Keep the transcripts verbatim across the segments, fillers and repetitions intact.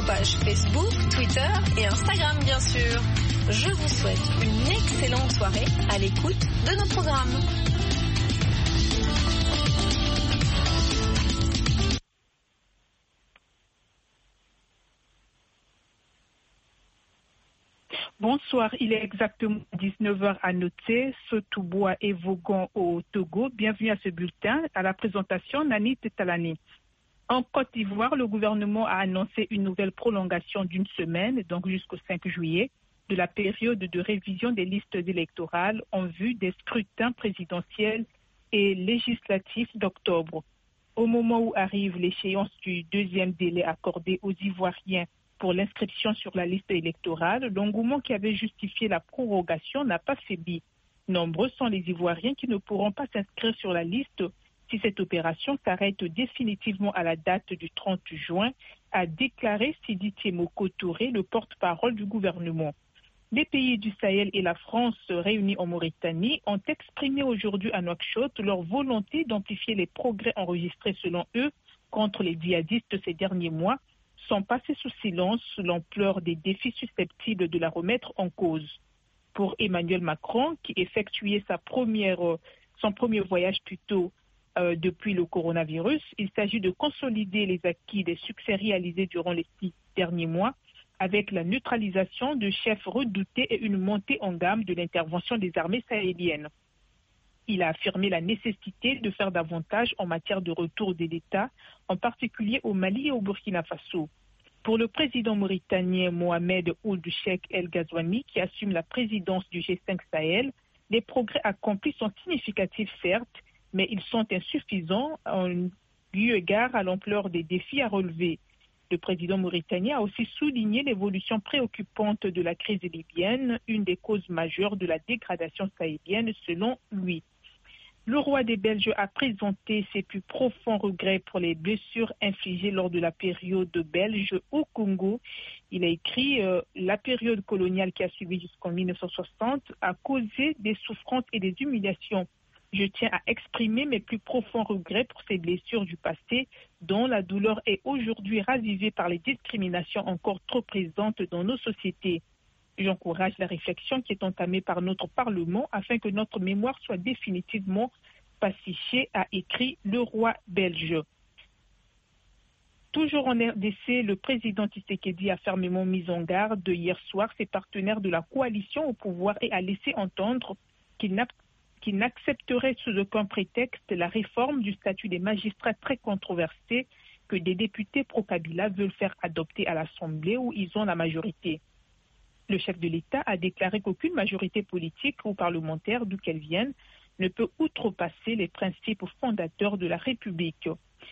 nos pages Facebook, Twitter et Instagram bien sûr. Je vous souhaite une excellente soirée à l'écoute de nos programmes. Bonsoir, il est exactement dix-neuf heures à noter, Sotoubois et Vaugon au Togo. Bienvenue à ce bulletin. À la présentation, Nani Tetalani. En Côte d'Ivoire, le gouvernement a annoncé une nouvelle prolongation d'une semaine, donc jusqu'au cinq juillet, de la période de révision des listes électorales en vue des scrutins présidentiels et législatifs d'octobre. Au moment où arrive l'échéance du deuxième délai accordé aux Ivoiriens pour l'inscription sur la liste électorale, l'engouement qui avait justifié la prorogation n'a pas faibli. Nombreux sont les Ivoiriens qui ne pourront pas s'inscrire sur la liste si cette opération s'arrête définitivement à la date du trente juin, a déclaré Sidi Temoko Touré, le porte-parole du gouvernement. Les pays du Sahel et la France réunis en Mauritanie ont exprimé aujourd'hui à Nouakchott leur volonté d'amplifier les progrès enregistrés selon eux contre les djihadistes ces derniers mois, sans passer sous silence l'ampleur des défis susceptibles de la remettre en cause. Pour Emmanuel Macron, qui effectuait sa première, son premier voyage plutôt euh, depuis le coronavirus, il s'agit de consolider les acquis des succès réalisés durant les six derniers mois avec la neutralisation de chefs redoutés et une montée en gamme de l'intervention des armées sahéliennes. Il a affirmé la nécessité de faire davantage en matière de retour de l'État, en particulier au Mali et au Burkina Faso. Pour le président mauritanien Mohamed Ould Cheikh El Ghazouani, qui assume la présidence du G cinq Sahel, les progrès accomplis sont significatifs certes, mais ils sont insuffisants en lieu égard à l'ampleur des défis à relever. Le président mauritanien a aussi souligné l'évolution préoccupante de la crise libyenne, une des causes majeures de la dégradation sahélienne selon lui. Le roi des Belges a présenté ses plus profonds regrets pour les blessures infligées lors de la période belge au Congo. Il a écrit euh, « La période coloniale qui a suivi jusqu'en mille neuf cent soixante a causé des souffrances et des humiliations. Je tiens à exprimer mes plus profonds regrets pour ces blessures du passé dont la douleur est aujourd'hui ravivée par les discriminations encore trop présentes dans nos sociétés. J'encourage la réflexion qui est entamée par notre Parlement afin que notre mémoire soit définitivement pacifiée, a écrit le roi belge. Toujours en R D C, le président Tshisekedi a fermement mis en garde hier soir ses partenaires de la coalition au pouvoir et a laissé entendre qu'il n'a qui n'accepterait sous aucun prétexte la réforme du statut des magistrats très controversée que des députés pro-Kabila veulent faire adopter à l'Assemblée où ils ont la majorité. Le chef de l'État a déclaré qu'aucune majorité politique ou parlementaire, d'où qu'elle vienne, ne peut outrepasser les principes fondateurs de la République.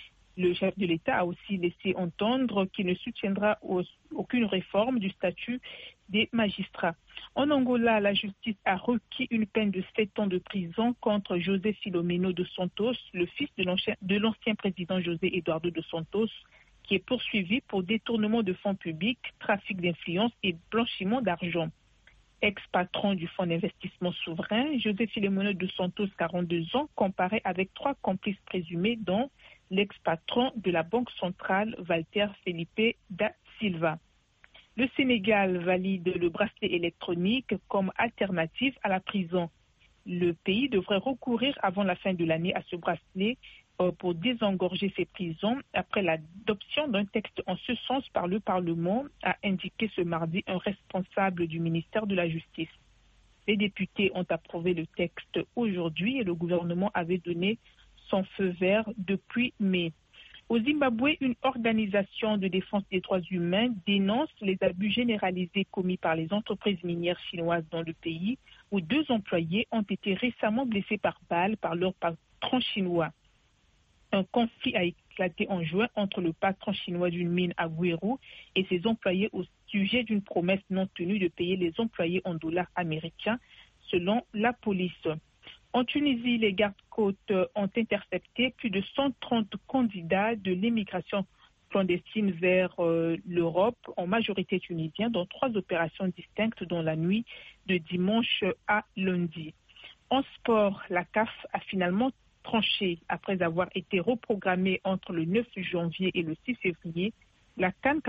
Le chef de l'État a aussi laissé entendre qu'il ne soutiendra aucune réforme du statut des magistrats. En Angola, la justice a requis une peine de sept ans de prison contre José Filomeno dos Santos, le fils de l'ancien, de l'ancien président José Eduardo dos Santos, qui est poursuivi pour détournement de fonds publics, trafic d'influence et blanchiment d'argent. Ex-patron du fonds d'investissement souverain, José Filomeno dos Santos, quarante-deux ans, comparaît avec trois complices présumés, dont l'ex-patron de la Banque centrale, Walter Felipe da Silva. Le Sénégal valide le bracelet électronique comme alternative à la prison. Le pays devrait recourir avant la fin de l'année à ce bracelet euh, pour désengorger ses prisons après l'adoption d'un texte en ce sens par le Parlement, a indiqué ce mardi un responsable du ministère de la Justice. Les députés ont approuvé le texte aujourd'hui et le gouvernement avait donné son feu vert depuis mai. Au Zimbabwe, une organisation de défense des droits humains dénonce les abus généralisés commis par les entreprises minières chinoises dans le pays, où deux employés ont été récemment blessés par balle par leur patron chinois. Un conflit a éclaté en juin entre le patron chinois d'une mine à Gweru et ses employés au sujet d'une promesse non tenue de payer les employés en dollars américains, selon la police. En Tunisie, les gardes-côtes ont intercepté plus de cent trente candidats de l'immigration clandestine vers euh, l'Europe, en majorité tunisiens, dans trois opérations distinctes dans la nuit de dimanche à lundi. En sport, la C A F a finalement tranché après avoir été reprogrammée entre le neuf janvier et le six février. La CAN